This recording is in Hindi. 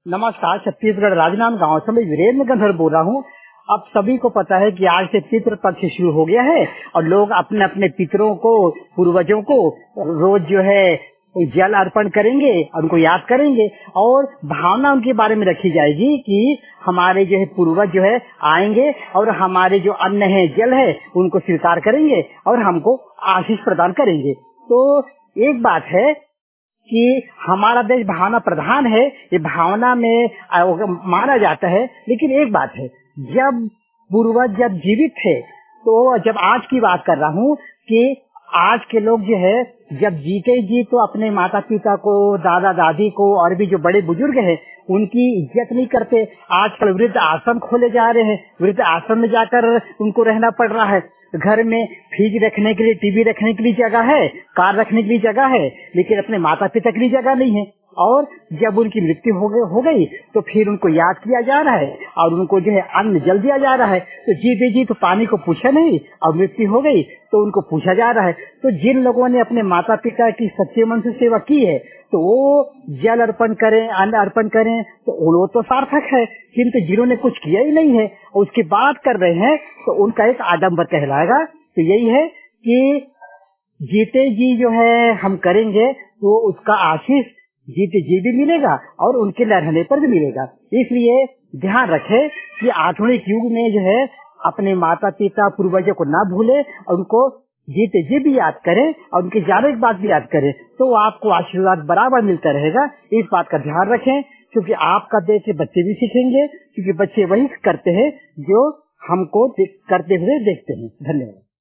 नमस्कार, छत्तीसगढ़ राजनांदगांव से मैं वीरेंद्र गंधर बोल रहा हूँ। अब सभी को पता है कि आज से पितृ पक्ष शुरू हो गया है और लोग अपने अपने पितरों को, पूर्वजों को रोज जो है जल अर्पण करेंगे, उनको याद करेंगे और भावना उनके बारे में रखी जाएगी कि हमारे जो है पूर्वज जो है आएंगे और हमारे जो अन्न है, जल है, उनको स्वीकार करेंगे और हमको आशीष प्रदान करेंगे। तो एक बात है कि हमारा देश भावना प्रधान है, ये भावना में माना जाता है। लेकिन एक बात है, जब पूर्वज जब जीवित थे, तो जब आज की बात कर रहा हूँ कि आज के लोग जो है जब जीते जी तो अपने माता पिता को, दादा दादी को और भी जो बड़े बुजुर्ग हैं उनकी इज्जत नहीं करते। आजकल वृद्ध आश्रम खोले जा रहे हैं, वृद्ध आश्रम में जाकर उनको रहना पड़ रहा है। घर में फ्रिज रखने के लिए, टीवी रखने के लिए जगह है, कार रखने के लिए जगह है, लेकिन अपने माता पिता के लिए जगह नहीं है। और जब उनकी मृत्यु हो गई तो फिर उनको याद किया जा रहा है और उनको जो है अन्न जल दिया जा रहा है। तो जीते जी तो पानी को पूछा नहीं और मृत्यु हो गई तो उनको पूछा जा रहा है। तो जिन लोगों ने अपने माता पिता की सच्चे मन से सेवा की है तो वो जल अर्पण करें, अन्न अर्पण करें, तो वो तो सार्थक है। किंतु जिन्होंने कुछ किया ही नहीं है और उसकी बात कर रहे हैं तो उनका एक आडंबर कहलाएगा। तो यही है कि जीते जी जो है हम करेंगे तो उसका आशीष जीते जी भी मिलेगा और उनके रहने पर भी मिलेगा। इसलिए ध्यान रखें कि आधुनिक युग में जो है अपने माता पिता, पूर्वजों को ना भूले और उनको जीते जी भी याद करें और उनके जाने के बाद भी याद करें, तो आपको आशीर्वाद बराबर मिलता रहेगा। इस बात का ध्यान रखें, क्योंकि आपका देख के बच्चे भी सीखेंगे, क्योंकि बच्चे वही करते हैं जो हमको करते हुए देखते हैं। धन्यवाद।